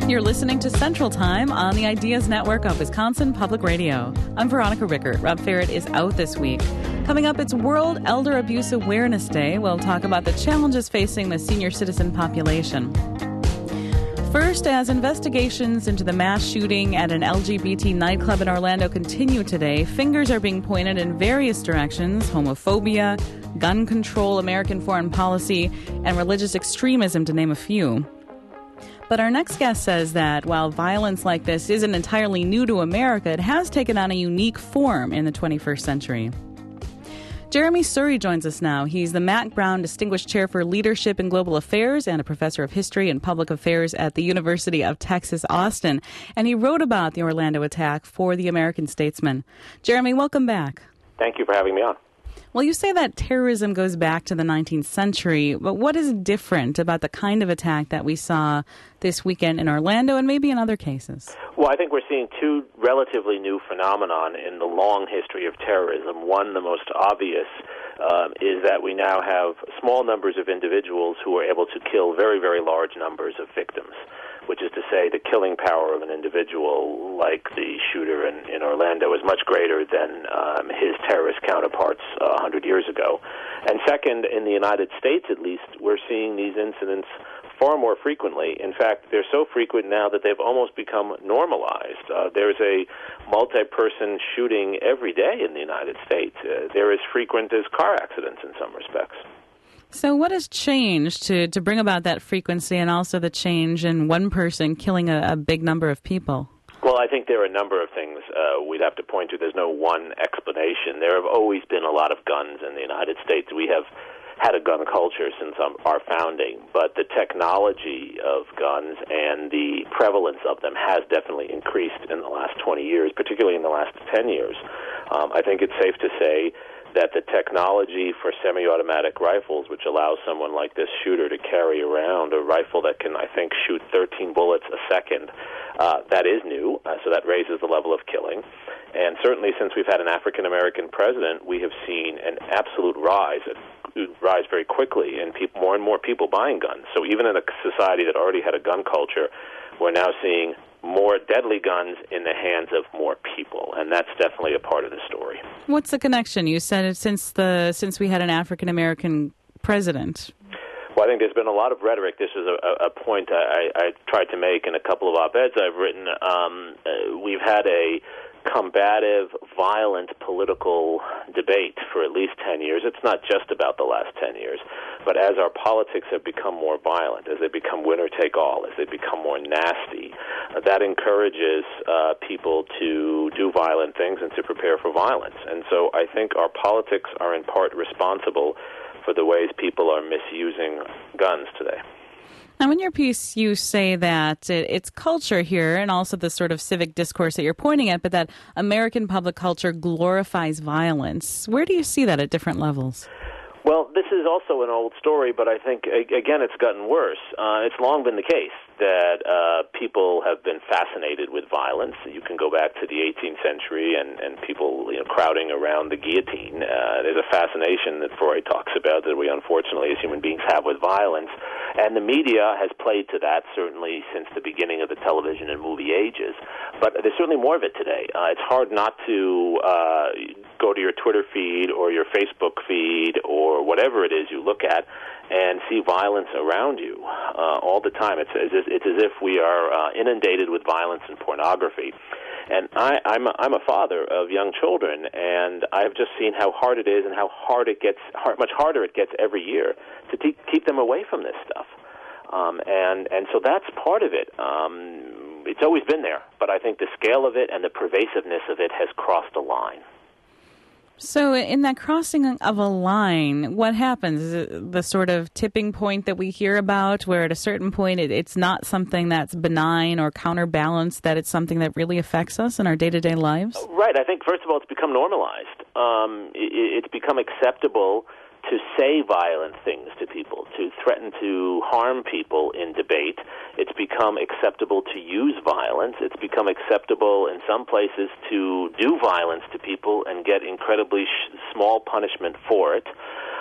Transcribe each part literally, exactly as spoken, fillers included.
You're listening to Central Time on the Ideas Network of Wisconsin Public Radio. I'm Veronica Rickert. Rob Ferret is out this week. Coming up, it's World Elder Abuse Awareness Day. We'll talk about the challenges facing the senior citizen population. First, as investigations into the mass shooting at an L G B T nightclub in Orlando continue today, fingers are being pointed in various directions: homophobia, gun control, American foreign policy, and religious extremism, to name a few. But our next guest says that while violence like this isn't entirely new to America, it has taken on a unique form in the twenty-first century. Jeremy Surrey joins us now. He's the Mack Brown Distinguished Chair for Leadership and Global Affairs and a professor of history and public affairs at the University of Texas, Austin. And he wrote about the Orlando attack for the American Statesman. Jeremy, welcome back. Thank you for having me on. Well, you say that terrorism goes back to the nineteenth century, but what is different about the kind of attack that we saw this weekend in Orlando and maybe in other cases? Well, I think we're seeing two relatively new phenomenon in the long history of terrorism. One, the most obvious, um, is that we now have small numbers of individuals who are able to kill very, very large numbers of victims, which is to say the killing power of an individual like the shooter in, in Orlando is much greater than um, his terrorist counterparts uh, one hundred years ago. And second, in the United States at least, we're seeing these incidents far more frequently. In fact, they're so frequent now that they've almost become normalized. Uh, there's a multi-person shooting every day in the United States. Uh, they're as frequent as car accidents in some respects. So what has changed to, to bring about that frequency and also the change in one person killing a, a big number of people? Well, I think there are a number of things uh, we'd have to point to. There's no one explanation. There have always been a lot of guns in the United States. We have had a gun culture since um, our founding, but the technology of guns and the prevalence of them has definitely increased in the last twenty years, particularly in the last ten years. Um, I think it's safe to say that the technology for semi-automatic rifles, which allows someone like this shooter to carry around a rifle that can, I think, shoot thirteen bullets a second, uh, that is new, uh, so that raises the level of killing. And certainly since we've had an African-American president, we have seen an absolute rise, a rise very quickly in people, more and more people buying guns. So even in a society that already had a gun culture, we're now seeing more deadly guns in the hands of more people, and that's definitely a part of the story. What's the connection? You said it since the since we had an African-American president. Well, I think there's been a lot of rhetoric. This is a, a point I, I tried to make in a couple of op-eds I've written. Um, uh, we've had a combative, violent political debate for at least ten years. It's not just about the last ten years, but as our politics have become more violent, as they become winner-take-all, as they become more nasty, uh, that encourages uh, people to do violent things and to prepare for violence. And so I think our politics are in part responsible for the ways people are misusing guns today. Now, in your piece, you say that it's culture here and also the sort of civic discourse that you're pointing at, but that American public culture glorifies violence. Where do you see that at different levels? Well, this is also an old story, but I think, again, it's gotten worse. Uh, it's long been the case that uh, people have been fascinated with violence. You can go back to the eighteenth century and, and people you know, crowding around the guillotine. Uh, there's a fascination that Freud talks about that we unfortunately as human beings have with violence. And the media has played to that, certainly since the beginning of the television and movie ages. But there's certainly more of it today. Uh, it's hard not to uh, go to your Twitter feed or your Facebook feed or whatever it is you look at and see violence around you uh, all the time. It's as, if, it's as if we are uh, inundated with violence and pornography. And I, I'm, a, I'm a father of young children, and I've just seen how hard it is and how hard it gets, hard, much harder it gets every year to te- keep them away from this stuff. Um, and, and so that's part of it. Um, it's always been there, but I think the scale of it and the pervasiveness of it has crossed a line. So in that crossing of a line, what happens? Is it the sort of tipping point that we hear about where at a certain point it, it's not something that's benign or counterbalanced, that it's something that really affects us in our day-to-day lives? Right. I think, first of all, it's become normalized. Um, it, it's become acceptable to say violent things to people, to threaten to harm people in debate. It's become acceptable to use violence. It's become acceptable in some places to do violence to people and get incredibly sh- small punishment for it.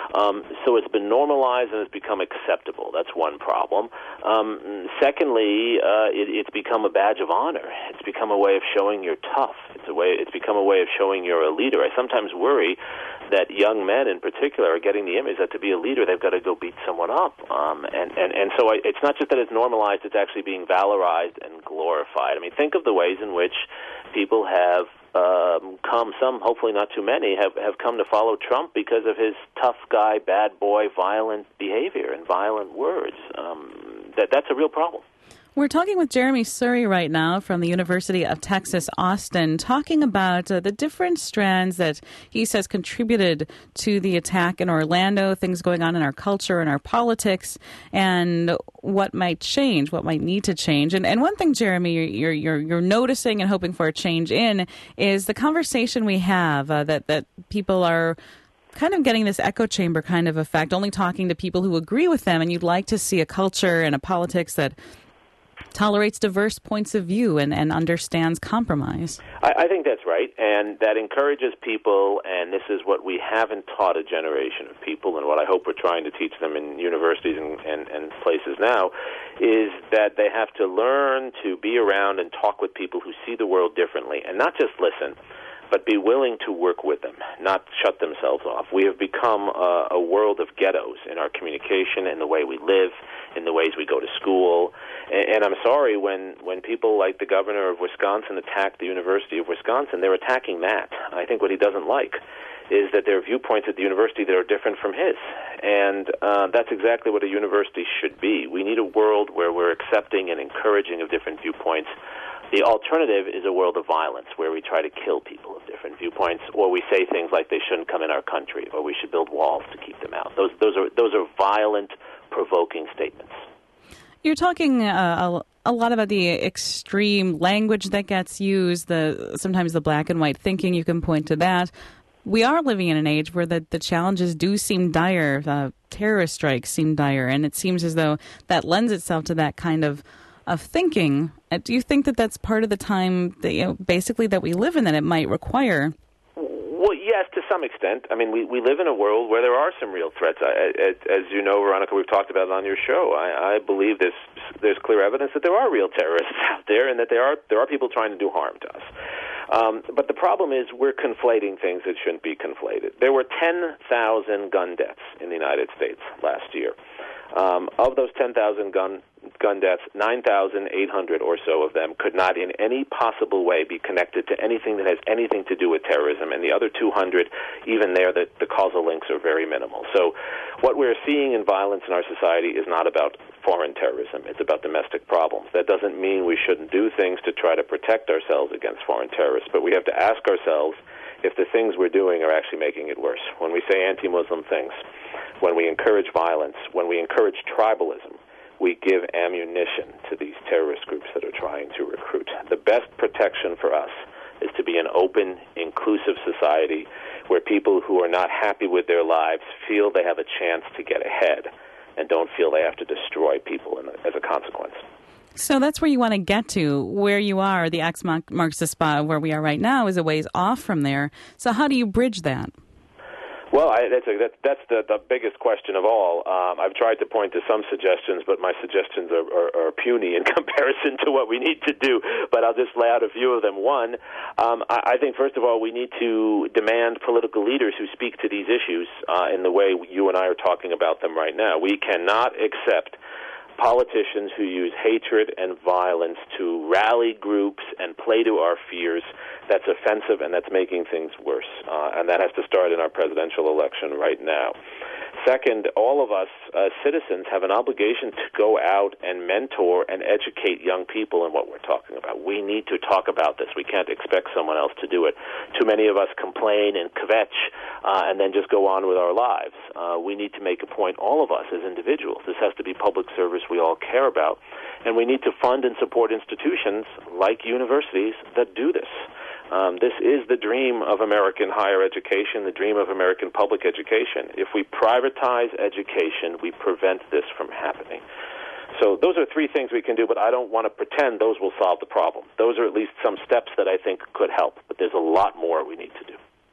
Um, so it's been normalized and it's become acceptable. That's one problem. Um, secondly, uh, it, it's become a badge of honor. It's become a way of showing you're tough. It's a way. It's become a way of showing you're a leader. I sometimes worry that young men in particular are getting the image that to be a leader they've got to go beat someone up. Um, and, and, and so I, it's not just that it's normalized, it's actually being valorized and glorified. I mean, think of the ways in which people have um, come, some, hopefully not too many, have, have come to follow Trump because of his tough guy, bad boy, violent behavior and violent words. Um, that that's a real problem. We're talking with Jeremy Surrey right now from the University of Texas, Austin, talking about uh, the different strands that he says contributed to the attack in Orlando, things going on in our culture and our politics, and what might change, what might need to change. And, and one thing, Jeremy, you're, you're, you're noticing and hoping for a change in is the conversation we have uh, that, that people are kind of getting this echo chamber kind of effect, only talking to people who agree with them, and you'd like to see a culture and a politics that tolerates diverse points of view and, and understands compromise. I, I think that's right, and that encourages people, and this is what we haven't taught a generation of people, and what I hope we're trying to teach them in universities and, and, and places now, is that they have to learn to be around and talk with people who see the world differently, and not just listen, but be willing to work with them, not shut themselves off. We have become a, a world of ghettos in our communication, in the way we live, in the ways we go to school. And, and I'm sorry, when, when people like the governor of Wisconsin attack the University of Wisconsin, they're attacking that. I think what he doesn't like is that there are viewpoints at the university that are different from his. And uh, that's exactly what a university should be. We need a world where we're accepting and encouraging of different viewpoints. The alternative is a world of violence where we try to kill people of different viewpoints, or we say things like they shouldn't come in our country, or we should build walls to keep them out. Those, those are those are violent, provoking statements. You're talking uh, a, a lot about the extreme language that gets used, the sometimes the black and white thinking. You can point to that. We are living in an age where the, the challenges do seem dire. Uh, terrorist strikes seem dire, and it seems as though that lends itself to that kind of of thinking. Uh, do you think that that's part of the time that, you know, basically that we live in, that it might require? Well, yes, to some extent. I mean, we, we live in a world where there are some real threats. I, I, as you know, Veronica, we've talked about it on your show. I, I believe there's, there's clear evidence that there are real terrorists out there, and that there are there are people trying to do harm to us. Um, but the problem is we're conflating things that shouldn't be conflated. There were ten thousand gun deaths in the United States last year. Um, of those ten thousand gun gun deaths, nine thousand eight hundred or so of them could not in any possible way be connected to anything that has anything to do with terrorism, and the other two hundred, even there, the, the causal links are very minimal. So what we're seeing in violence in our society is not about foreign terrorism. It's about domestic problems. That doesn't mean we shouldn't do things to try to protect ourselves against foreign terrorists, but we have to ask ourselves if the things we're doing are actually making it worse. When we say anti-Muslim things, when we encourage violence, when we encourage tribalism, we give ammunition to these terrorist groups that are trying to recruit. The best protection for us is to be an open, inclusive society where people who are not happy with their lives feel they have a chance to get ahead and don't feel they have to destroy people in, as a consequence. So that's where you want to get to. Where you are, the ex-Marxist spot where we are right now, is a ways off from there. So how do you bridge that? Well, I, that's, a, that, that's the, the biggest question of all. Um, I've tried to point to some suggestions, but my suggestions are, are, are puny in comparison to what we need to do. But I'll just lay out a few of them. One, um, I, I think, first of all, we need to demand political leaders who speak to these issues uh, in the way you and I are talking about them right now. We cannot accept politicians who use hatred and violence to rally groups and play to our fears. That's offensive, and that's making things worse. Uh, and that has to start in our presidential election right now. Second, all of us uh, citizens have an obligation to go out and mentor and educate young people in what we're talking about. We need to talk about this. We can't expect someone else to do it. Too many of us complain and kvetch uh, and then just go on with our lives. Uh, we need to make a point, all of us as individuals. This has to be public service we all care about. And we need to fund and support institutions like universities that do this. Um, this is the dream of American higher education, the dream of American public education. If we privatize education, we prevent this from happening. So those are three things we can do, but I don't want to pretend those will solve the problem. Those are at least some steps that I think could help, but there's a lot more we need to do.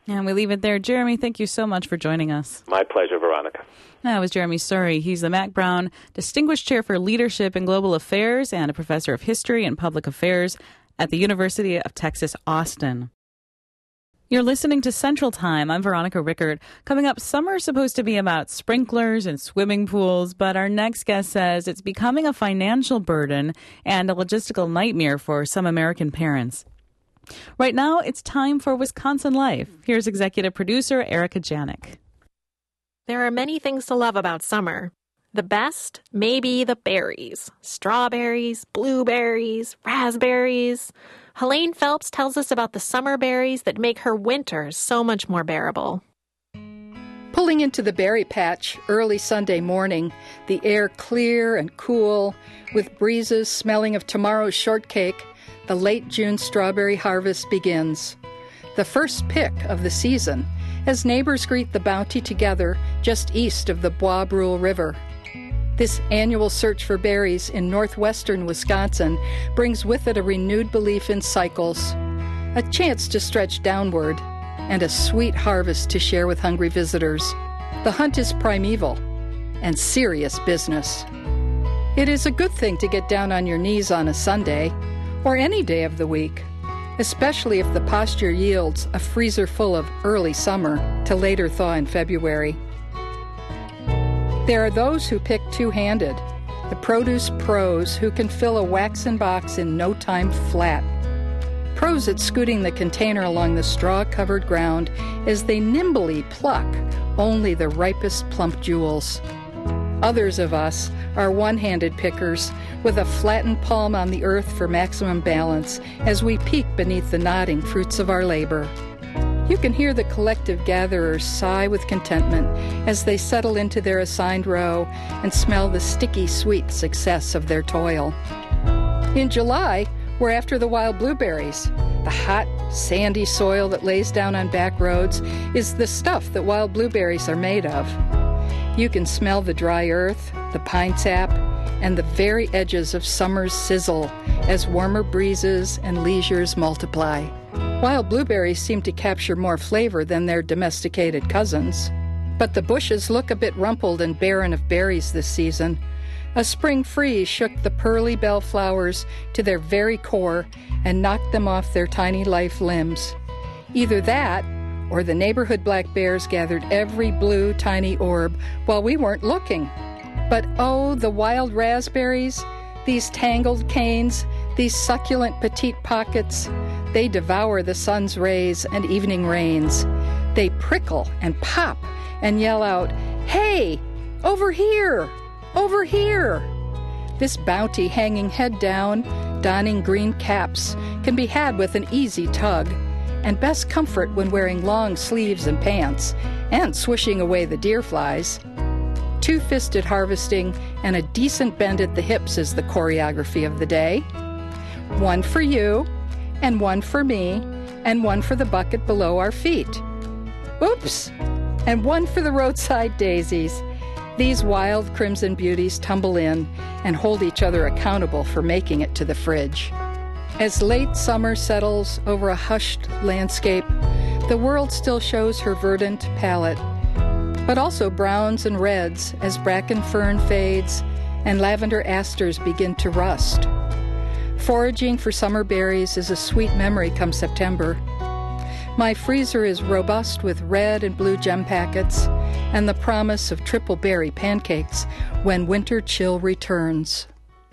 And we leave it there. Jeremy, thank you so much for joining us. My pleasure, Veronica. That was Jeremy Surrey. He's the Mac Brown Distinguished Chair for Leadership in Global Affairs and a professor of history and public affairs at the University of Texas, Austin. You're listening to Central Time. I'm Veronica Rickert. Coming up, summer's supposed to be about sprinklers and swimming pools, but our next guest says it's becoming a financial burden and a logistical nightmare for some American parents. Right now, it's time for Wisconsin Life. Here's executive producer Erica Janik. There are many things to love about summer. The best may be the berries. Strawberries, blueberries, raspberries. Helene Phelps tells us about the summer berries that make her winters so much more bearable. Pulling into the berry patch early Sunday morning, the air clear and cool, with breezes smelling of tomorrow's shortcake, the late June strawberry harvest begins. The first pick of the season, as neighbors greet the bounty together just east of the Bois Brule River. This annual search for berries in northwestern Wisconsin brings with it a renewed belief in cycles, a chance to stretch downward, and a sweet harvest to share with hungry visitors. The hunt is primeval and serious business. It is a good thing to get down on your knees on a Sunday, or any day of the week, especially if the posture yields a freezer full of early summer to later thaw in February. There are those who pick two-handed, the produce pros who can fill a waxen box in no time flat. Pros at scooting the container along the straw-covered ground as they nimbly pluck only the ripest plump jewels. Others of us are one-handed pickers with a flattened palm on the earth for maximum balance as we peek beneath the nodding fruits of our labor. You can hear the collective gatherers sigh with contentment as they settle into their assigned row and smell the sticky, sweet success of their toil. In July, we're after the wild blueberries. The hot, sandy soil that lays down on back roads is the stuff that wild blueberries are made of. You can smell the dry earth, the pine sap, and the very edges of summer's sizzle as warmer breezes and leisures multiply. Wild blueberries seem to capture more flavor than their domesticated cousins. But the bushes look a bit rumpled and barren of berries this season. A spring freeze shook the pearly bell flowers to their very core and knocked them off their tiny life limbs. Either that, or the neighborhood black bears gathered every blue tiny orb while we weren't looking. But oh, the wild raspberries, these tangled canes, these succulent petite pockets, they devour the sun's rays and evening rains. They prickle and pop and yell out, "Hey, over here, over here!" This bounty hanging head down, donning green caps, can be had with an easy tug, and best comfort when wearing long sleeves and pants, and swishing away the deer flies. Two-fisted harvesting and a decent bend at the hips is the choreography of the day. One for you, and one for me, and one for the bucket below our feet. Oops! And one for the roadside daisies. These wild crimson beauties tumble in and hold each other accountable for making it to the fridge. As late summer settles over a hushed landscape, the world still shows her verdant palette, but also browns and reds as bracken fern fades and lavender asters begin to rust. Foraging for summer berries is a sweet memory come September. My freezer is robust with red and blue gem packets and the promise of triple berry pancakes when winter chill returns.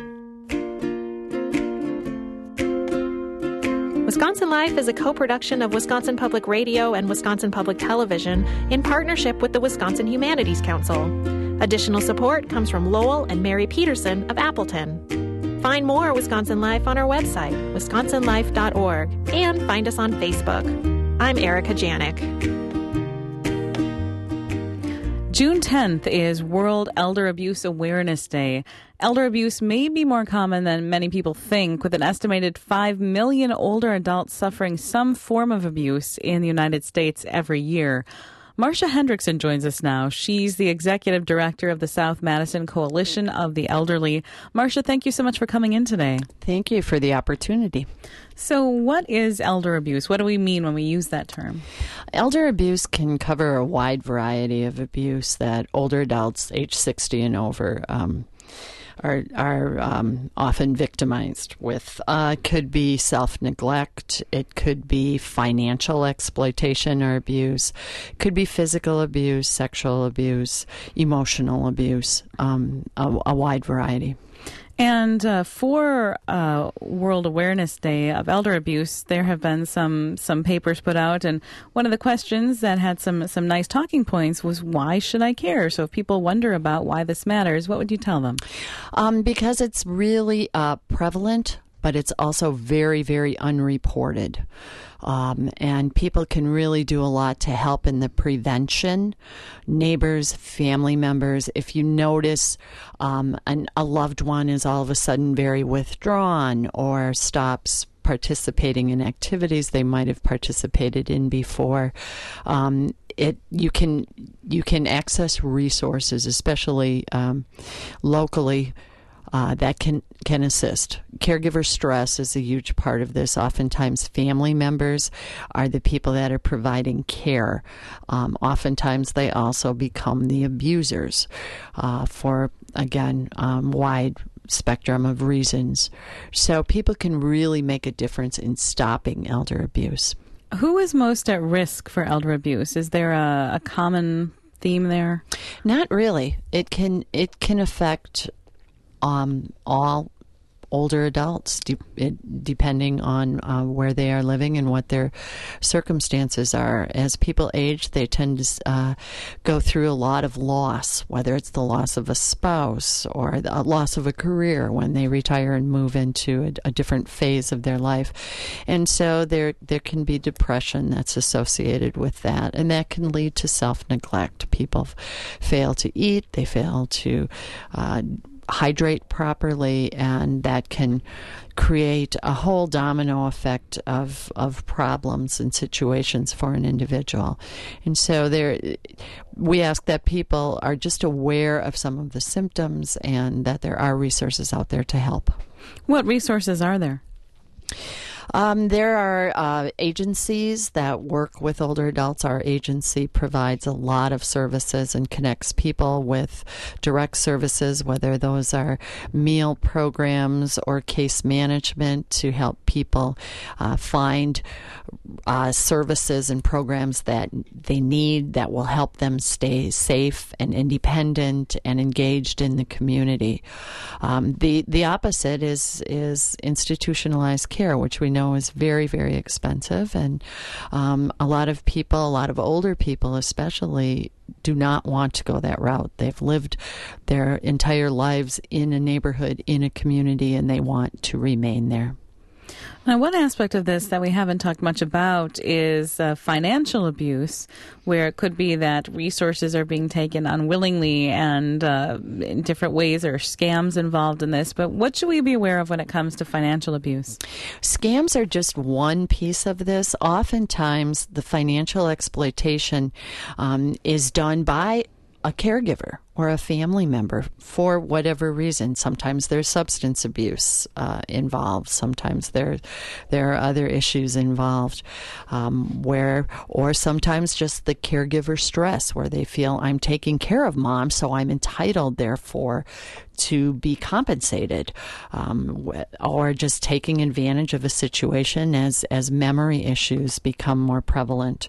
Wisconsin Life is a co-production of Wisconsin Public Radio and Wisconsin Public Television in partnership with the Wisconsin Humanities Council. Additional support comes from Lowell and Mary Peterson of Appleton. Find more Wisconsin Life on our website, wisconsin life dot org, and find us on Facebook. I'm Erica Janik. June tenth is World Elder Abuse Awareness Day. Elder abuse may be more common than many people think, with an estimated five million older adults suffering some form of abuse in the United States every year. Marcia Hendrickson joins us now. She's the executive director of the South Madison Coalition of the Elderly. Marcia, thank you so much for coming in today. Thank you for the opportunity. So what is elder abuse? What do we mean when we use that term? Elder abuse can cover a wide variety of abuse that older adults age sixty and over um, are are um, often victimized with. Uh, could be self-neglect. It could be financial exploitation or abuse. It could be physical abuse, sexual abuse, emotional abuse, um, a, a wide variety. And uh, for uh, World Awareness Day of Elder Abuse, there have been some some papers put out, and one of the questions that had some, some nice talking points was, why should I care? So if people wonder about why this matters, what would you tell them? Um, because it's really uh, prevalent, but it's also very, very unreported. Um, and people can really do a lot to help in the prevention. Neighbors, family members, if you notice um, an, a loved one is all of a sudden very withdrawn or stops participating in activities they might have participated in before, um, it you can you can access resources, especially um, locally. Uh, that can, can assist. Caregiver stress is a huge part of this. Oftentimes, family members are the people that are providing care. Um, oftentimes, they also become the abusers uh, for, again, um, wide spectrum of reasons. So people can really make a difference in stopping elder abuse. Who is most at risk for elder abuse? Is there a, a common theme there? Not really. It can it can affect Um, all older adults, de- it, depending on uh, where they are living and what their circumstances are. As people age, they tend to uh, go through a lot of loss, whether it's the loss of a spouse or the loss of a career when they retire and move into a, a different phase of their life. And so there there can be depression that's associated with that, and that can lead to self-neglect. People f- fail to eat, they fail to uh, hydrate properly, and that can create a whole domino effect of of problems and situations for an individual. And so there, we ask that people are just aware of some of the symptoms and that there are resources out there to help. What resources are there? Um, there are uh, agencies that work with older adults. Our agency provides a lot of services and connects people with direct services, whether those are meal programs or case management to help people uh, find uh, services and programs that they need that will help them stay safe and independent and engaged in the community. Um, the the opposite is is institutionalized care, which we know is very, very expensive, and um, a lot of people, a lot of older people especially, do not want to go that route. They've lived their entire lives in a neighborhood, in a community, and they want to remain there. Now, one aspect of this that we haven't talked much about is uh, financial abuse, where it could be that resources are being taken unwillingly and uh, in different ways. There are scams involved in this. But what should we be aware of when it comes to financial abuse? Scams are just one piece of this. Oftentimes, the financial exploitation um, is done by a caregiver or a family member for whatever reason. Sometimes there's substance abuse uh, involved. Sometimes there there are other issues involved, um, where or sometimes just the caregiver stress, where they feel I'm taking care of mom, so I'm entitled, therefore, to be compensated, um, or just taking advantage of a situation as as memory issues become more prevalent.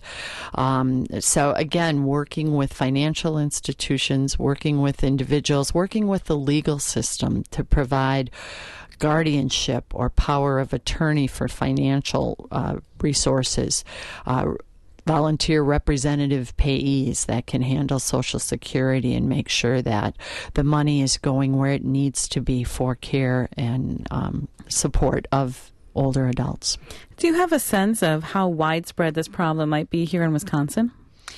Um, so again, working with financial institutions, working with individuals, working with the legal system to provide guardianship or power of attorney for financial uh, resources. Uh, volunteer representative payees that can handle Social Security and make sure that the money is going where it needs to be for care and um, support of older adults. Do you have a sense of how widespread this problem might be here in Wisconsin?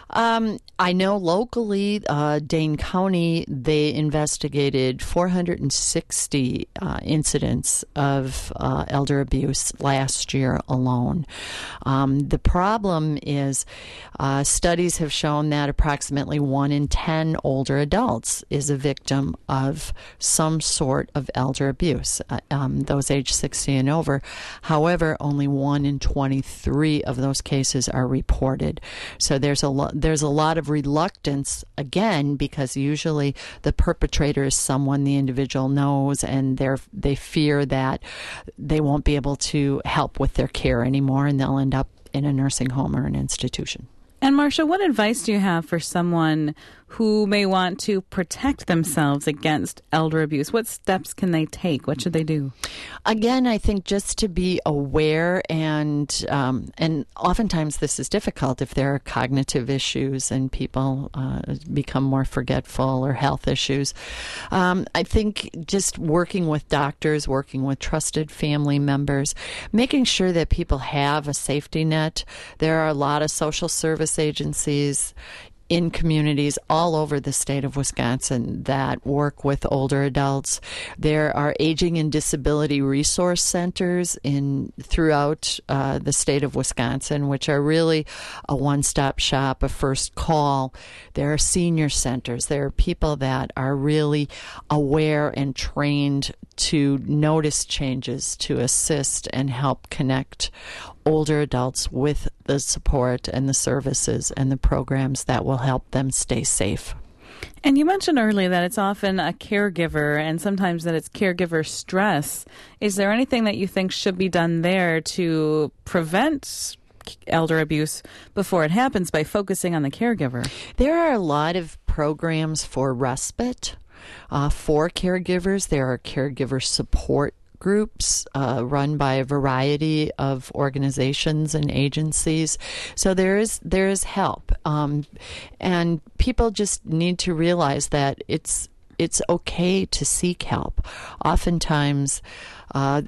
Um, I know locally, uh, Dane County, they investigated four hundred sixty uh, incidents of uh, elder abuse last year alone. Um, the problem is uh, studies have shown that approximately one in ten older adults is a victim of some sort of elder abuse, uh, um, those age sixty and over. However, only one in twenty-three of those cases are reported. So there's a lot. There's a lot of reluctance, again, because usually the perpetrator is someone the individual knows, and they they fear that they won't be able to help with their care anymore, and they'll end up in a nursing home or an institution. And Marcia, what advice do you have for someone who may want to protect themselves against elder abuse? What steps can they take? What should they do? Again, I think just to be aware, and um, and oftentimes this is difficult if there are cognitive issues and people uh, become more forgetful or health issues. Um, I think just working with doctors, working with trusted family members, making sure that people have a safety net. There are a lot of social service agencies in communities all over the state of Wisconsin that work with older adults. There are aging and disability resource centers in throughout uh, the state of Wisconsin, which are really a one-stop shop, a first call. There are senior centers. There are people that are really aware and trained to notice changes, to assist and help connect older adults with the support and the services and the programs that will help them stay safe. And you mentioned earlier that it's often a caregiver and sometimes that it's caregiver stress. Is there anything that you think should be done there to prevent elder abuse before it happens by focusing on the caregiver? There are a lot of programs for respite uh, for caregivers. There are caregiver support groups uh, run by a variety of organizations and agencies. So there is there is help, um, and people just need to realize that it's it's okay to seek help. Oftentimes, uh,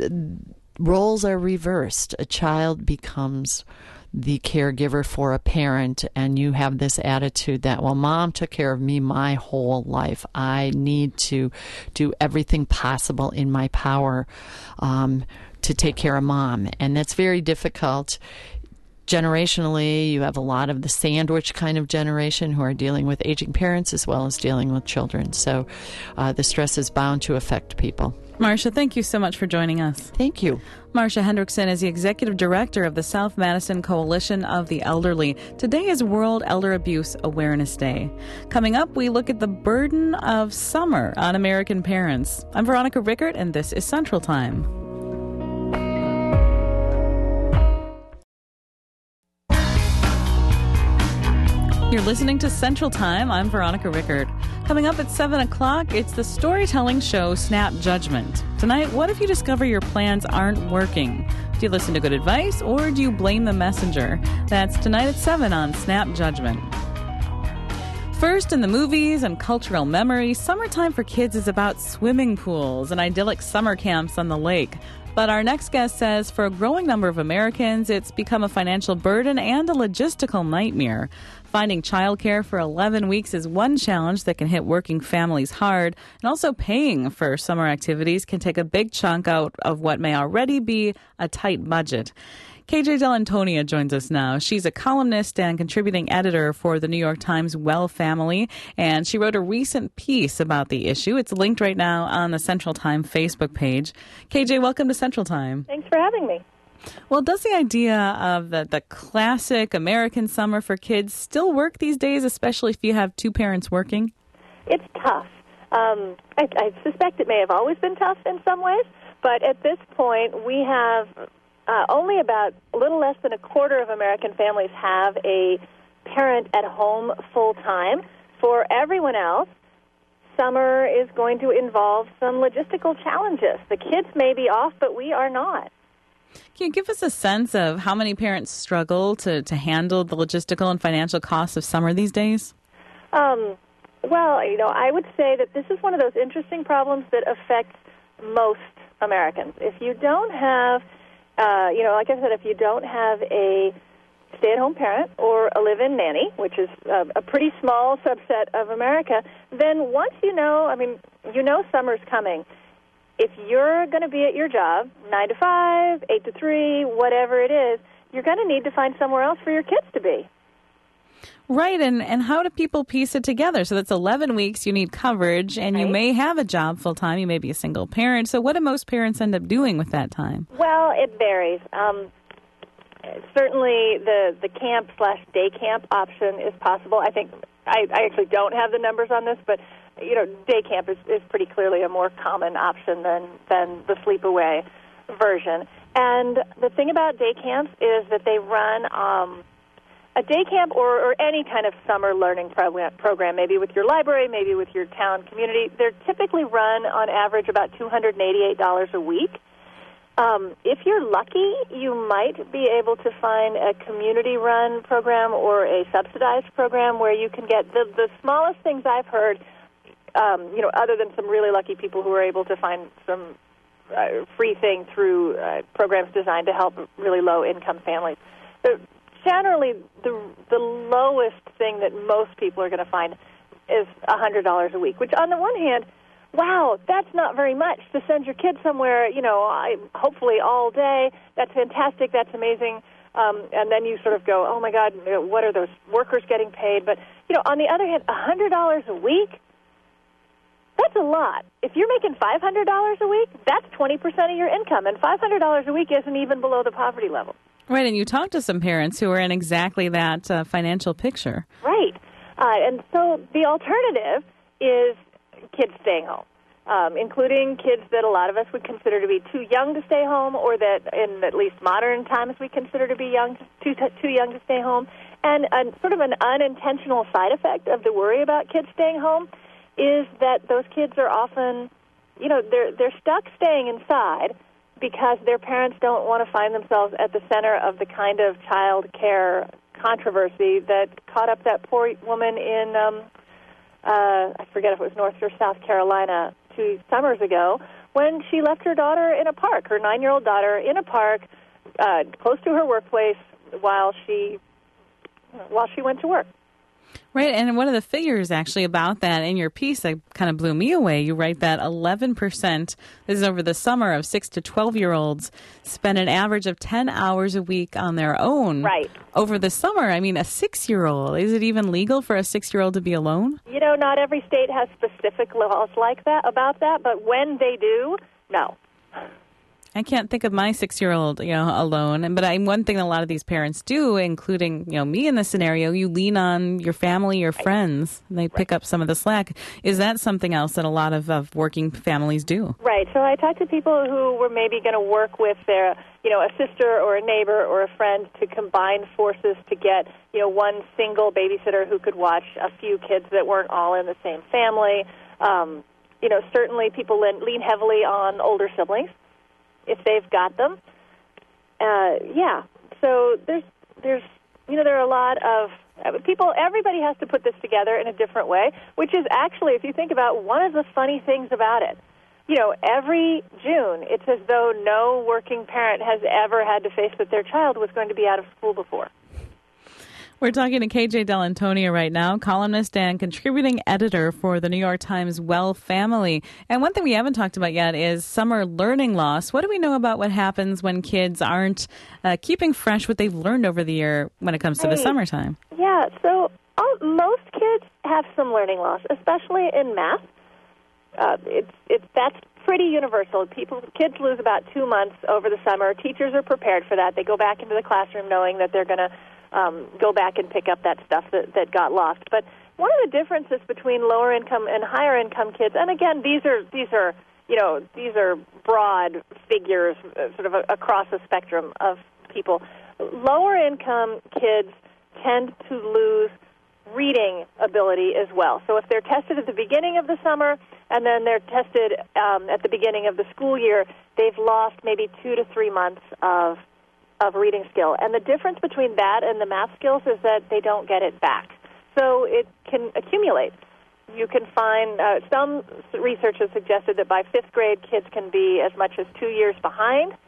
roles are reversed. A child becomes the caregiver for a parent, and you have this attitude that, well, mom took care of me my whole life. I need to do everything possible in my power um, to take care of mom. And that's very difficult. Generationally, you have a lot of the sandwich kind of generation who are dealing with aging parents as well as dealing with children. So uh, the stress is bound to affect people. Marcia, thank you so much for joining us. Thank you. Marcia Hendrickson is the Executive Director of the South Madison Coalition of the Elderly. Today is World Elder Abuse Awareness Day. Coming up, we look at the burden of summer on American parents. I'm Veronica Rickert, and this is Central Time. You're listening to Central Time. I'm Veronica Rickert. Coming up at seven o'clock, it's the storytelling show Snap Judgment. Tonight, what if you discover your plans aren't working? Do you listen to good advice, or do you blame the messenger? That's tonight at seven on Snap Judgment. First, in the movies and cultural memory, summertime for kids is about swimming pools and idyllic summer camps on the lake. But our next guest says for a growing number of Americans, it's become a financial burden and a logistical nightmare. Finding childcare for eleven weeks is one challenge that can hit working families hard, and also paying for summer activities can take a big chunk out of what may already be a tight budget. K J Dell'Antonia joins us now. She's a columnist and contributing editor for the New York Times Well Family, and she wrote a recent piece about the issue. It's linked right now on the Central Time Facebook page. K J, welcome to Central Time. Thanks for having me. Well, does the idea of the, the classic American summer for kids still work these days, especially if you have two parents working? It's tough. Um, I, I suspect it may have always been tough in some ways, but at this point we have uh, only about a little less than a quarter of American families have a parent at home full-time. For everyone else, summer is going to involve some logistical challenges. The kids may be off, but we are not. Can you give us a sense of how many parents struggle to, to handle the logistical and financial costs of summer these days? Um, well, you know, I would say that this is one of those interesting problems that affects most Americans. If you don't have, uh, you know, like I said, if you don't have a stay-at-home parent or a live-in nanny, which is a, a pretty small subset of America, then once you know, I mean, you know summer's coming. If you're going to be at your job, nine to five, eight to three, whatever it is, you're going to need to find somewhere else for your kids to be. Right, and, and how do people piece it together? So that's eleven weeks, you need coverage, and right. You may have a job full-time, you may be a single parent. So what do most parents end up doing with that time? Well, it varies. Um, certainly the, the camp slash day camp option is possible. I think, I, I actually don't have the numbers on this, but you know, day camp is, is pretty clearly a more common option than, than the sleepaway version. And the thing about day camps is that they run um, a day camp or, or any kind of summer learning program, program, maybe with your library, maybe with your town community. They're typically run on average about two hundred eighty-eight dollars a week. Um, if you're lucky, you might be able to find a community-run program or a subsidized program where you can get the, the smallest things I've heard, um, you know, other than some really lucky people who are able to find some uh, free thing through uh, programs designed to help really low-income families. The, generally, the, the lowest thing that most people are going to find is one hundred dollars a week, which on the one hand, wow, that's not very much to send your kids somewhere, you know, I, hopefully all day. That's fantastic. That's amazing. Um, and then you sort of go, oh, my God, what are those workers getting paid? But, you know, on the other hand, one hundred dollars a week, that's a lot. If you're making five hundred dollars a week, that's twenty percent of your income. And five hundred dollars a week isn't even below the poverty level. Right, and you talk to some parents who are in exactly that uh, financial picture. Right. Uh, and so the alternative is kids staying home, um, including kids that a lot of us would consider to be too young to stay home, or that in at least modern times we consider to be young, too, too young to stay home. And a, sort of an unintentional side effect of the worry about kids staying home is that those kids are often, you know, they're they're stuck staying inside because their parents don't want to find themselves at the center of the kind of child care controversy that caught up that poor woman in um, Uh, I forget if it was North or South Carolina two summers ago, when she left her daughter in a park, her nine-year-old daughter in a park, uh, close to her workplace, while she while she went to work. Right, and one of the figures actually about that in your piece that kind of blew me away, you write that eleven percent, this is over the summer, of six to twelve-year-olds spend an average of ten hours a week on their own. Right. Over the summer. I mean, a six-year-old, is it even legal for a six-year-old to be alone? You know, not every state has specific laws like that, about that, but when they do, no. I can't think of my six-year-old, you know, alone. But I, one thing that a lot of these parents do, including, you know, me in this scenario, you lean on your family, your friends. And they pick right. up some of the slack. Is that something else that a lot of, of working families do? Right. So I talked to people who were maybe going to work with their, you know, a sister or a neighbor or a friend to combine forces to get, you know, one single babysitter who could watch a few kids that weren't all in the same family. Um, you know, certainly people lean, lean heavily on older siblings, if they've got them. Uh, yeah. So there's, there's, you know, there are a lot of uh, people, everybody has to put this together in a different way, which is actually, if you think about one of the funny things about it, you know, every June, it's as though no working parent has ever had to face that their child was going to be out of school before. We're talking to K J Dell'Antonia right now, columnist and contributing editor for the New York Times Well Family. And one thing we haven't talked about yet is summer learning loss. What do we know about what happens when kids aren't uh, keeping fresh what they've learned over the year when it comes to hey, the summertime? Yeah, so all, most kids have some learning loss, especially in math. Uh, it's it's that's pretty universal. People, kids lose about two months over the summer. Teachers are prepared for that. They go back into the classroom knowing that they're going to Um, go back and pick up that stuff that, that got lost. But one of the differences between lower income and higher income kids, and again, these are these are you know these are broad figures, uh, sort of a, across a spectrum of people. Lower income kids tend to lose reading ability as well. So if they're tested at the beginning of the summer and then they're tested um, at the beginning of the school year, they've lost maybe two to three months of of reading skill. And the difference between that and the math skills is that they don't get it back. So it can accumulate. You can find, uh, some research has suggested that by fifth grade, kids can be as much as two years behind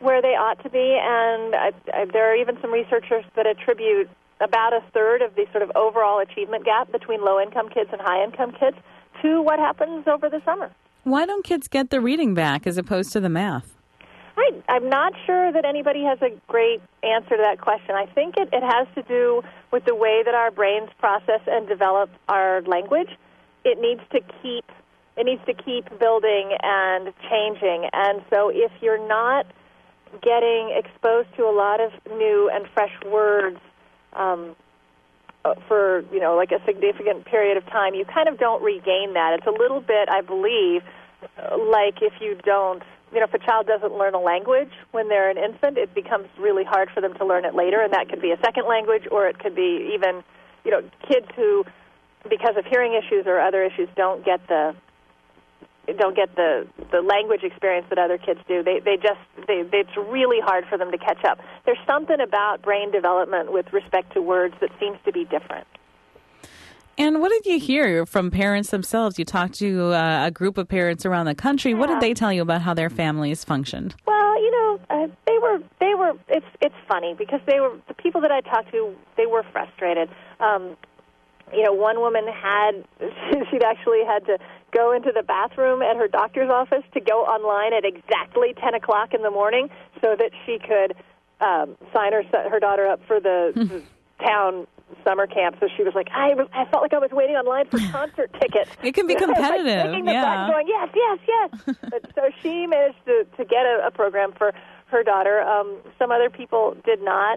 where they ought to be, and I, I, there are even some researchers that attribute about a third of the sort of overall achievement gap between low-income kids and high-income kids to what happens over the summer. Why don't kids get the reading back as opposed to the math? I, I'm not sure that anybody has a great answer to that question. I think it, it has to do with the way that our brains process and develop our language. It needs to keep it needs to keep building and changing, and so if you're not getting exposed to a lot of new and fresh words um, for, you know, like a significant period of time, you kind of don't regain that. It's a little bit, I believe, like if you don't, you know, if a child doesn't learn a language when they're an infant, it becomes really hard for them to learn it later, and that could be a second language, or it could be even, you know, kids who, because of hearing issues or other issues, don't get the don't get the, the language experience that other kids do. They they just they, they it's really hard for them to catch up. There's something about brain development with respect to words that seems to be different. And what did you hear from parents themselves? You talked to uh, a group of parents around the country. Yeah. What did they tell you about how their families functioned? Well, you know, uh, they were they were. It's it's funny because they were the people that I talked to. They were frustrated. Um, you know, one woman had she'd actually had to go into the bathroom at her doctor's office to go online at exactly ten o'clock in the morning so that she could um, sign her her daughter up for the, the town summer camp. So she was like, I, I felt like I was waiting online for concert tickets. It can be competitive. like the yeah. going, yes, yes, yes. But so she managed to, to get a, a program for her daughter. Um, some other people did not.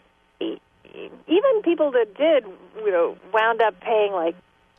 Even people that did, you know, wound up paying like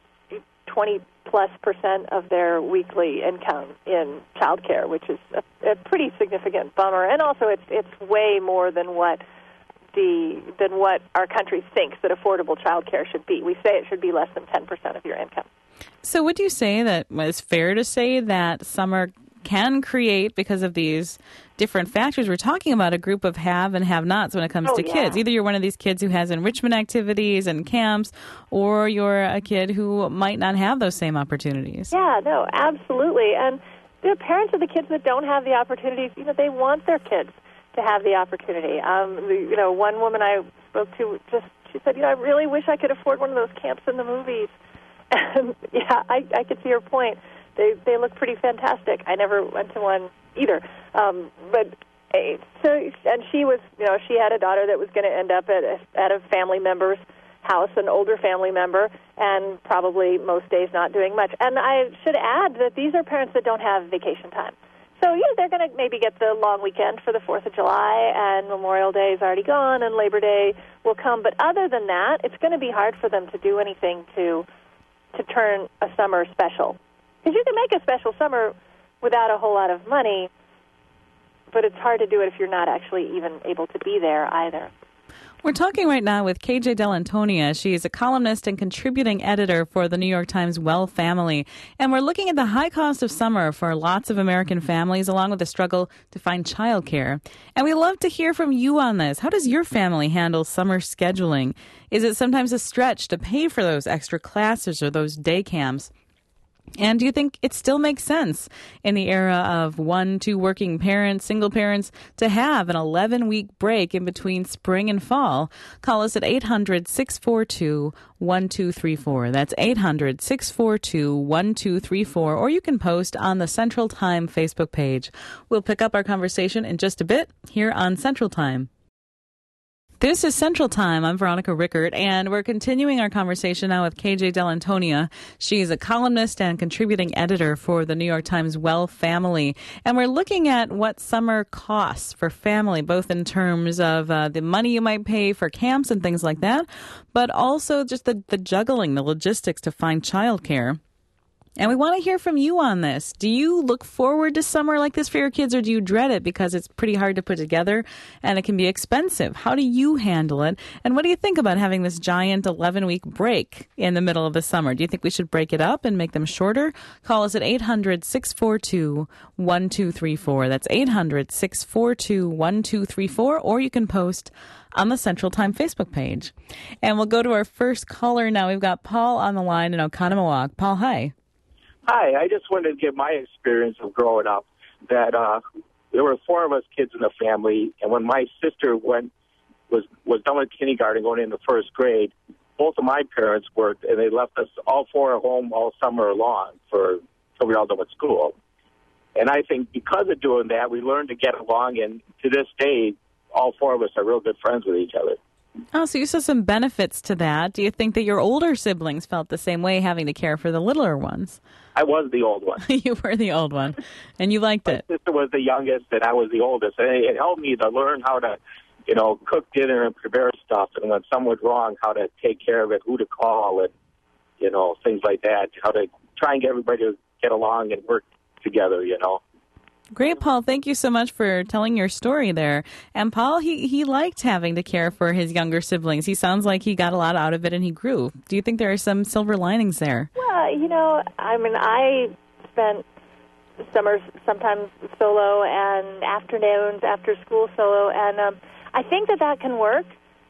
twenty plus percent of their weekly income in child care, which is a, a pretty significant bummer. And also, it's it's way more than what the than what our country thinks that affordable child care should be. We say it should be less than ten percent of your income. So, would you say that it's fair to say that summer can create, because of these different factors we're talking about, a group of have and have-nots when it comes oh, to yeah. kids? Either you're one of these kids who has enrichment activities and camps, or you're a kid who might not have those same opportunities. Yeah, no, absolutely. And the parents of the kids that don't have the opportunities, you know, they want their kids to have the opportunity. Um, the, you know, one woman I spoke to just, she said, you know, I really wish I could afford one of those camps in the movies. And yeah, I, I could see her point. They they look pretty fantastic. I never went to one either. Um, but uh, so, and she was, you know, she had a daughter that was going to end up at a, at a family member's house, an older family member, and probably most days not doing much. And I should add that these are parents that don't have vacation time. So, yeah, they're going to maybe get the long weekend for the fourth of July, and Memorial Day is already gone, and Labor Day will come. But other than that, it's going to be hard for them to do anything to to turn a summer special. Because you can make a special summer without a whole lot of money, but it's hard to do it if you're not actually even able to be there either. We're talking right now with K J Dell'Antonia. She is a columnist and contributing editor for the New York Times Well Family. And we're looking at the high cost of summer for lots of American families, along with the struggle to find childcare. And we love to hear from you on this. How does your family handle summer scheduling? Is it sometimes a stretch to pay for those extra classes or those day camps? And do you think it still makes sense in the era of one, two working parents, single parents, to have an eleven-week break in between spring and fall? Call us at eight hundred, six four two, one two three four. That's eight hundred, six four two, one two three four. Or you can post on the Central Time Facebook page. We'll pick up our conversation in just a bit here on Central Time. This is Central Time. I'm Veronica Rickert, and we're continuing our conversation now with K J Dell'Antonia. She's a columnist and contributing editor for the New York Times Well Family. And we're looking at what summer costs for family, both in terms of uh, the money you might pay for camps and things like that, but also just the, the juggling, the logistics to find childcare. And we want to hear from you on this. Do you look forward to summer like this for your kids, or do you dread it because it's pretty hard to put together and it can be expensive? How do you handle it? And what do you think about having this giant eleven-week break in the middle of the summer? Do you think we should break it up and make them shorter? Call us at eight hundred, six four two, one two three four. That's eight hundred, six four two, one two three four. Or you can post on the Central Time Facebook page. And we'll go to our first caller now. We've got Paul on the line in Oconomowoc. Paul, hi. Hi, I just wanted to give my experience of growing up, that uh, there were four of us kids in the family, and when my sister went was was done with kindergarten, going into first grade, both of my parents worked, and they left us all four at home all summer long for so we all done with school. And I think because of doing that, we learned to get along, and to this day, all four of us are real good friends with each other. Oh, so you saw some benefits to that. Do you think that your older siblings felt the same way, having to care for the littler ones? I was the old one. You were the old one, and you liked my it. My sister was the youngest, and I was the oldest. And it helped me to learn how to, you know, cook dinner and prepare stuff, and when something went wrong, how to take care of it, who to call, and, you know, things like that, how to try and get everybody to get along and work together, you know. Great, Paul. Thank you so much for telling your story there. And Paul, he, he liked having to care for his younger siblings. He sounds like he got a lot out of it and he grew. Do you think there are some silver linings there? Well, you know, I mean, I spent summers sometimes solo and afternoons after school solo, and um, I think that that can work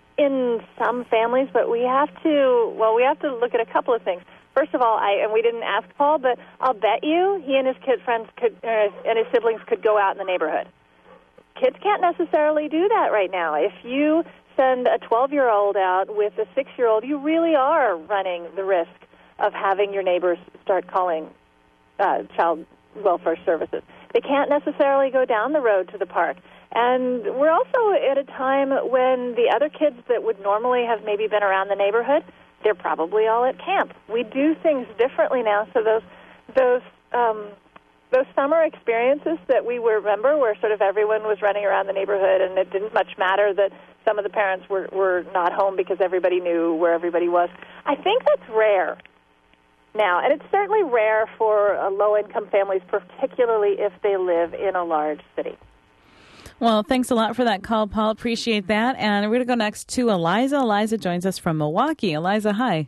in some families, but we have to, well, we have to look at a couple of things. First of all, I and we didn't ask Paul, but I'll bet you he and his kid friends could uh, and his siblings could go out in the neighborhood. Kids can't necessarily do that right now. If you send a twelve-year-old out with a six-year-old, you really are running the risk of having your neighbors start calling uh, child welfare services. They can't necessarily go down the road to the park. And we're also at a time when the other kids that would normally have maybe been around the neighborhood, they're probably all at camp. We do things differently now, so those those um, those summer experiences that we remember where sort of everyone was running around the neighborhood and it didn't much matter that some of the parents were, were not home because everybody knew where everybody was, I think that's rare now. And it's certainly rare for uh, low-income families, particularly if they live in a large city. Well, thanks a lot for that call, Paul. Appreciate that. And we're going to go next to Eliza. Eliza joins us from Milwaukee. Eliza, hi.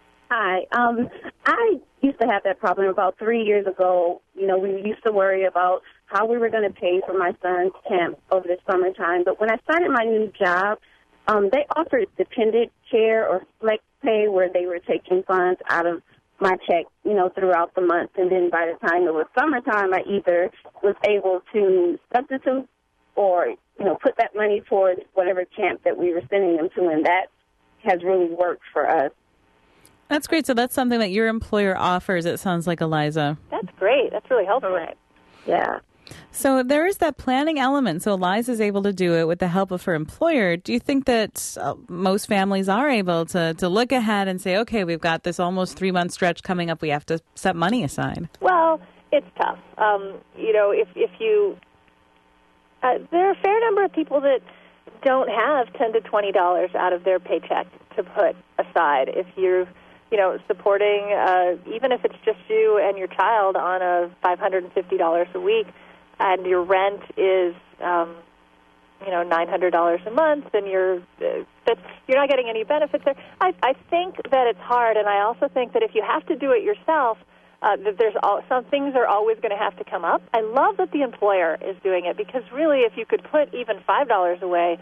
Hi. Um, I used to have that problem about three years ago. You know, we used to worry about how we were going to pay for my son's camp over the summertime. But when I started my new job, um, they offered dependent care or flex pay where they were taking funds out of my check, you know, throughout the month. And then by the time it was summertime, I either was able to substitute or, you know, put that money towards whatever camp that we were sending them to, and that has really worked for us. That's great. So that's something that your employer offers, it sounds like, Eliza. That's great. That's really helpful. Correct. Yeah. So there is that planning element. So Eliza's able to do it with the help of her employer. Do you think that uh, most families are able to, to look ahead and say, okay, we've got this almost three-month stretch coming up. We have to set money aside? Well, it's tough. Um, you know, if, if you... Uh, there are a fair number of people that don't have ten to twenty dollars out of their paycheck to put aside. If you're, you know, supporting, uh, even if it's just you and your child on a five hundred fifty dollars a week, and your rent is, um, you know, nine hundred dollars a month, and you're uh, that you're not getting any benefits there. I, I think that it's hard, and I also think that if you have to do it yourself, Uh, that there's all, some things are always going to have to come up. I love that the employer is doing it because really, if you could put even five dollars away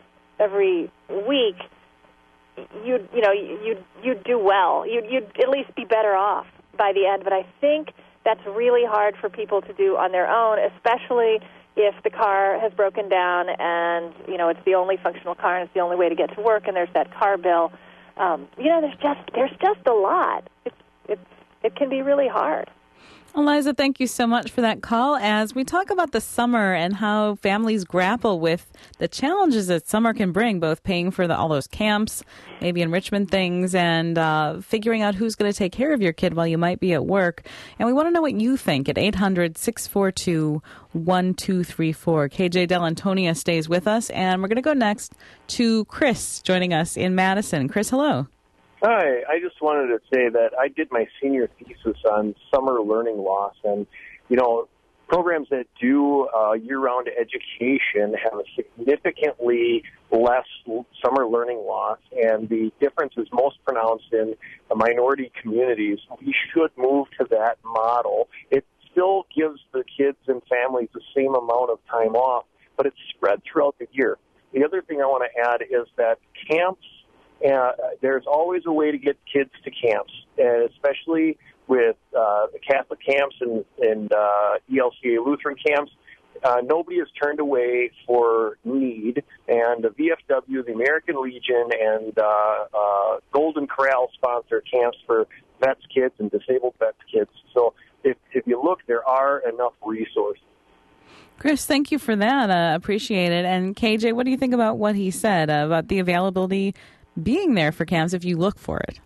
every week, you'd you know you'd you'd do well. You'd you'd at least be better off by the end. But I think that's really hard for people to do on their own, especially if the car has broken down and you know it's the only functional car and it's the only way to get to work, and there's that car bill. Um, you know, there's just there's just a lot. It's it's It can be really hard. Eliza, thank you so much for that call. As we talk about the summer and how families grapple with the challenges that summer can bring, both paying for the, all those camps, maybe enrichment things, and uh, figuring out who's going to take care of your kid while you might be at work. And we want to know what you think at eight hundred, six four two, one two three four. K J Delantonia stays with us, and we're going to go next to Chris joining us in Madison. Chris, hello. Hi, I just wanted to say that I did my senior thesis on summer learning loss, and, you know, programs that do uh, year-round education have a significantly less summer learning loss, and the difference is most pronounced in the minority communities. We should move to that model. It still gives the kids and families the same amount of time off, but it's spread throughout the year. The other thing I want to add is that camps, Uh, there's always a way to get kids to camps, and especially with uh, the Catholic camps and, and uh, E L C A Lutheran camps. uh, nobody is turned away for need, and the V F W, the American Legion, and uh, uh, Golden Corral sponsor camps for vets kids and disabled vets kids. So if, if you look, there are enough resources. Chris, thank you for that. Uh, appreciate it. And K J, what do you think about what he said uh, about the availability being there for camps if you look for it?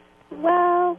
Well,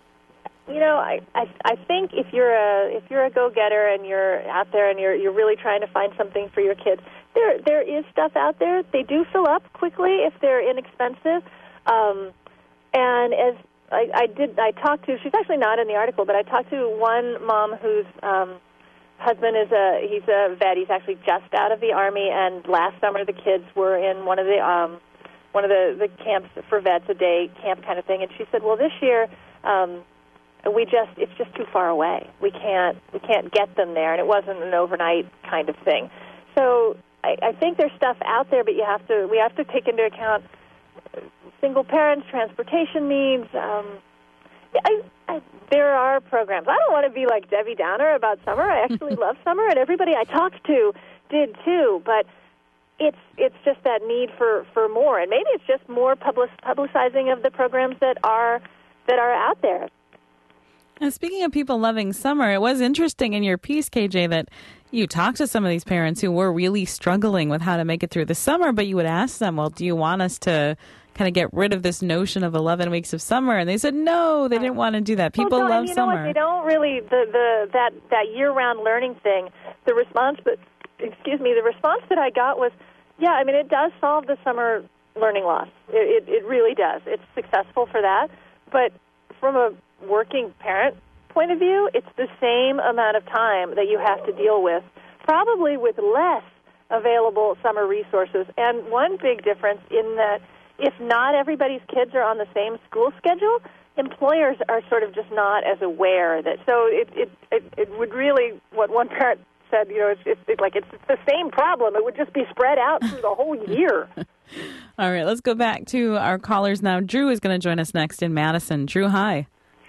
you know, I, I I think if you're a if you're a go-getter and you're out there and you're you're really trying to find something for your kids, there there is stuff out there. They do fill up quickly if they're inexpensive. Um, and as I, I did, I talked to. She's actually not in the article, but I talked to one mom whose um, husband is a he's a vet. He's actually just out of the Army, and last summer the kids were in one of the um, one of the, the camps for vets, a day camp kind of thing. And she said, well, this year. Um, We just it's just too far away. We can't we can't get them there, and it wasn't an overnight kind of thing. So I, I think there's stuff out there, but you have to we have to take into account single parents, transportation needs. Um, I, I, there are programs. I don't want to be like Debbie Downer about summer. I actually love summer, and everybody I talked to did too. But it's it's just that need for, for more, and maybe it's just more public, publicizing of the programs that are that are out there. And speaking of people loving summer, it was interesting in your piece, K J, that you talked to some of these parents who were really struggling with how to make it through the summer, but you would ask them, well, do you want us to kind of get rid of this notion of eleven weeks of summer? And they said, no, they didn't want to do that. People well, love and you summer. Know what? They don't really, the, the, that, that year-round learning thing, the response, that, excuse me, the response that I got was, yeah, I mean, it does solve the summer learning loss. It, it, it really does. It's successful for that. But from a working parent point of view, it's the same amount of time that you have to deal with, probably with less available summer resources. And one big difference in that if not everybody's kids are on the same school schedule, employers are sort of just not as aware that. So it it, it, it would really, what one parent said, you know, it's, it's, it's like it's, it's the same problem. It would just be spread out through the whole year. All right, let's go back to our callers now. Drew is going to join us next in Madison. Drew, hi.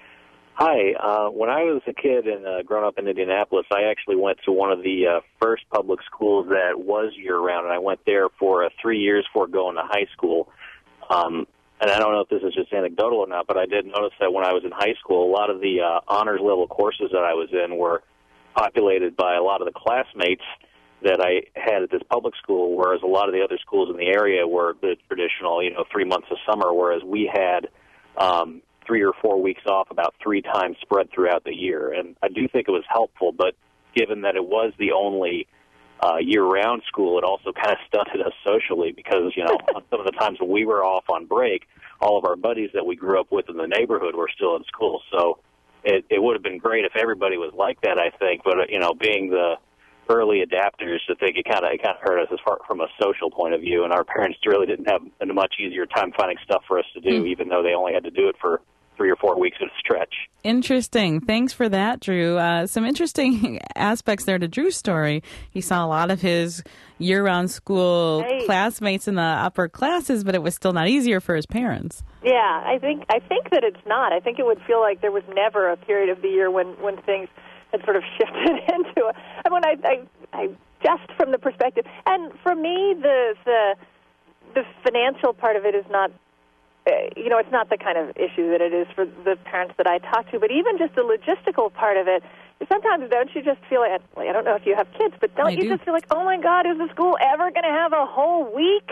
Hi. Uh, when I was a kid and uh, growing up in Indianapolis, I actually went to one of the uh, first public schools that was year-round, and I went there for uh, three years before going to high school. Um, and I don't know if this is just anecdotal or not, but I did notice that when I was in high school, a lot of the uh, honors-level courses that I was in were populated by a lot of the classmates that I had at this public school, whereas a lot of the other schools in the area were the traditional, you know, three months of summer, whereas we had um, three or four weeks off about three times spread throughout the year. And I do think it was helpful, but given that it was the only uh, year-round school, it also kind of stunted us socially because, you know, on some of the times when we were off on break, all of our buddies that we grew up with in the neighborhood were still in school. So it, it would have been great if everybody was like that, I think. But, uh, you know, being the early adapters, I think it kind of it kind of hurt us as far from a social point of view, and our parents really didn't have a much easier time finding stuff for us to do, mm. even though they only had to do it for three or four weeks at a stretch. Interesting. Thanks for that, Drew. Uh, some interesting aspects there to Drew's story. He saw a lot of his year-round school right. classmates in the upper classes, but it was still not easier for his parents. Yeah, I think I think that it's not. I think it would feel like there was never a period of the year when, when things had sort of shifted into it. I mean, I, I, I just from the perspective, and for me, the the the financial part of it is not. You know, it's not the kind of issue that it is for the parents that I talk to, but even just the logistical part of it, sometimes don't you just feel like, I don't know if you have kids, but don't I you do. just feel like, oh my God, is the school ever going to have a whole week?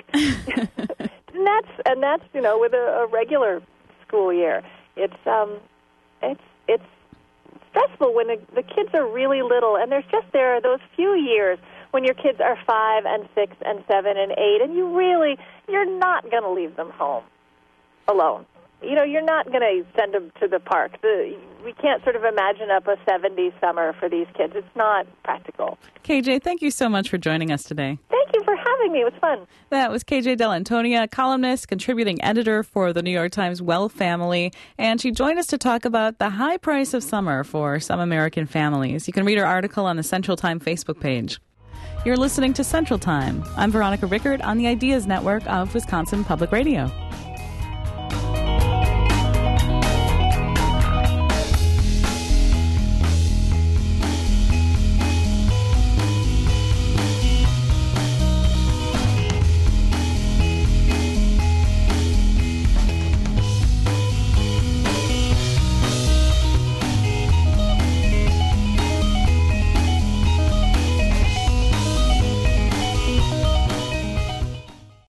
and that's, and that's, you know, with a, a regular school year. It's, um, it's, it's stressful when the, the kids are really little, and there's just, there are those few years when your kids are five and six and seven and eight, and you really, you're not going to leave them home alone. You know, you're not going to send them to the park. The, we can't sort of imagine up a seventies summer for these kids. It's not practical. K J, thank you so much for joining us today. Thank you for having me. It was fun. That was K J Dell'Antonia, columnist, contributing editor for the New York Times Well Family, and she joined us to talk about the high price of summer for some American families. You can read her article on the Central Time Facebook page. You're listening to Central Time. I'm Veronica Rickert on the Ideas Network of Wisconsin Public Radio.